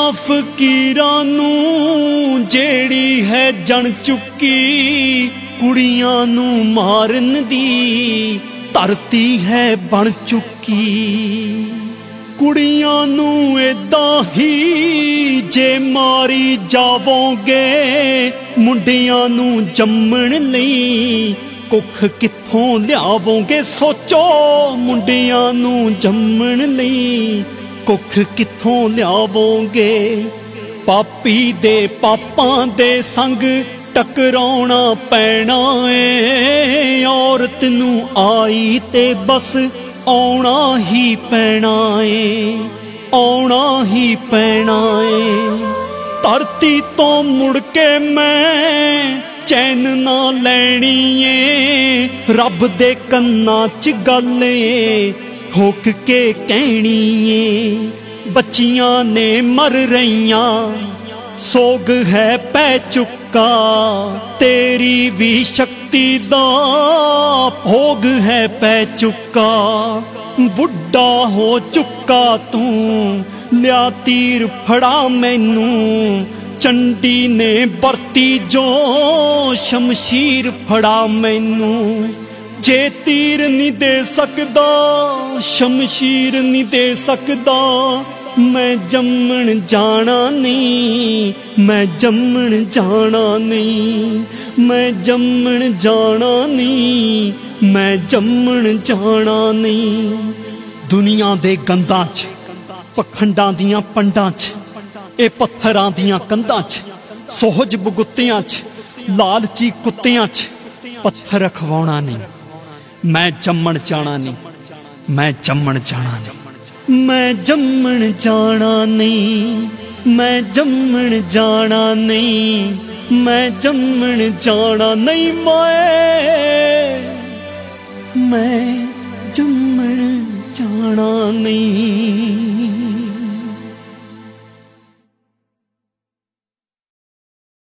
फकीरां नूं जेड़ी है जन चुकी कुड़ियां नूं मारन दी धरती है बन चुकी। कुड़ियां नूं इदां ही जे मारी जावोगे मुंडियां नूं जम्मण लई कुख कित्थों लियावोगे। सोचो मुंडियां नूं जम्मण लई कुख कित्थों लियावोगे। पापी दे पापां दे संग टकराउणा पैना ए औरत नूं आई ते बस आउणा ही पैना ए आउणा ही पैना ए। धरती तो मुड़ के मैं चैन ना लैनी ए रब दे कन्ना च गल ए ठोक के कहनी ए। बच्चियां ने मर रहियां सोग है पै चुका तेरी भी शक्ति दा भोग है पै चुका। बुढ़ा हो चुका तू लिया तीर फड़ा मैनू चंडी ने बरती जो शमशीर फड़ा मैनू। जे तीर नहीं दे सकदा शमशीर नहीं दे सकदा मैं जम्मण जाना नहीं मैं जम्मण जाना नहीं मैं जम्मण जाना नहीं मैं जम्मण जाना नहीं। दुनिया दे गंदां च पखंडां दियां पंडां च ए पत्थरां दियां कंधां च सोहज बगुत्तियां च लालची कुत्तियां च पत्थर रखवाउणा नहीं मैं जम्मण जाना नहीं मैं जम्मण जाना नहीं मैं जम्मण जाना नहीं मैं जम्मण जाना नहीं मैं जम्मण जाना नहीं मैं जम्मण जाना नहीं।